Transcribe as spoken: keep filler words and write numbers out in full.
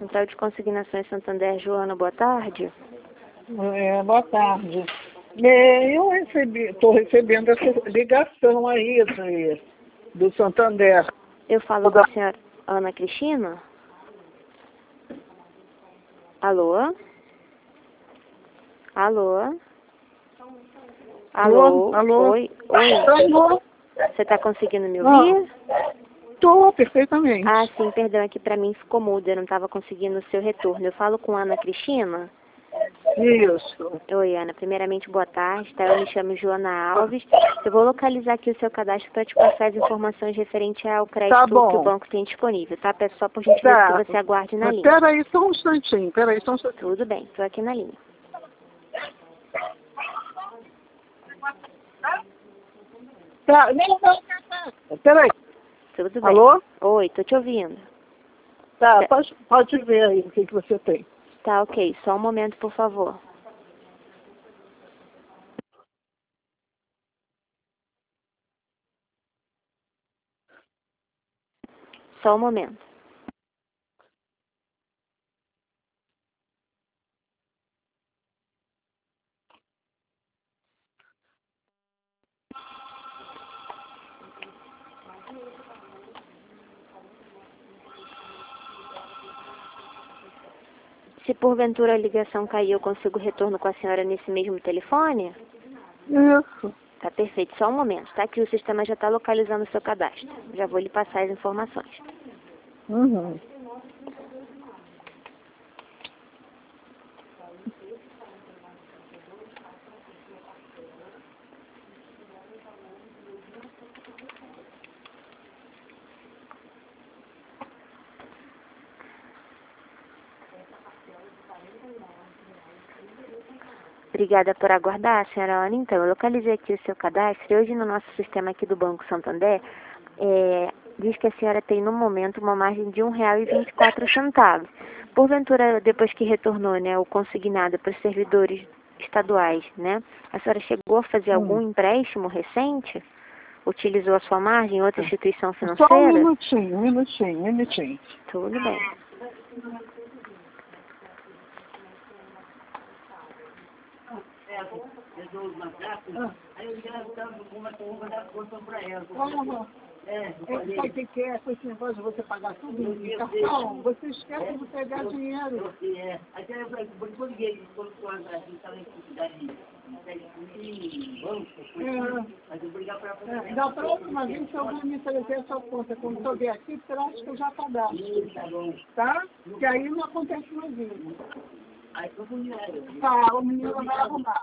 Central de Consignações Santander, Joana, boa tarde. É, boa tarde. É, eu recebi, estou recebendo essa ligação aí de, do Santander. Eu falo com a senhora Ana Cristina? Alô? Alô? Alô? Alô? Oi? Oi? Alô? Você está conseguindo me ouvir? Estou, perfeitamente. Ah, sim, perdão, aqui para mim ficou mudo, eu não estava conseguindo o seu retorno. Eu falo com a Ana Cristina? Isso. Oi, Ana. Primeiramente, boa tarde, tá? Eu me chamo Joana Alves. Eu vou localizar aqui o seu cadastro para te passar as informações referentes ao crédito Tá que o bom. banco tem disponível, tá? Peço só por gentileza Tá. que você aguarde na Mas linha. peraí só um instantinho, peraí só um instantinho. Tudo bem, estou aqui na linha. Tá, não, não, peraí. Tudo bem. Alô? Oi, tô te ouvindo. Tá, pode, pode ver aí o que, que você tem. Tá, ok. Só um momento, por favor. Só um momento. Se porventura a ligação cair, eu consigo retorno com a senhora nesse mesmo telefone? Isso. Tá perfeito. Só um momento, tá? Que o sistema já está localizando o seu cadastro. Já vou lhe passar as informações. Uhum. Obrigada por aguardar, senhora Ana. Então, eu localizei aqui o seu cadastro e hoje no nosso sistema aqui do Banco Santander, é, diz que a senhora tem no momento uma margem de um real e vinte e quatro centavos. Porventura, depois que retornou, né, o consignado para os servidores estaduais, né, a senhora chegou a fazer algum Hum. empréstimo recente? Utilizou a sua margem em outra instituição Só um financeira? minutinho, um minutinho, um minutinho. Tudo bem. Aí eu já estava com uma da conta para ela. Como? É, sabe o que que é com esse negócio de você pagar tudo em cartão? Você esquece de pegar dinheiro. É, até eu falei, por isso eu liguei, quando a gente estava em cidade de banco, mas eu brigar para você. Da próxima vez, se alguém me oferecer a sua conta, quando eu vier aqui, traz que eu já cadastro. Tá bom. Tá? Que aí não acontece mais isso. Aí, tá, o menino vai arrumar.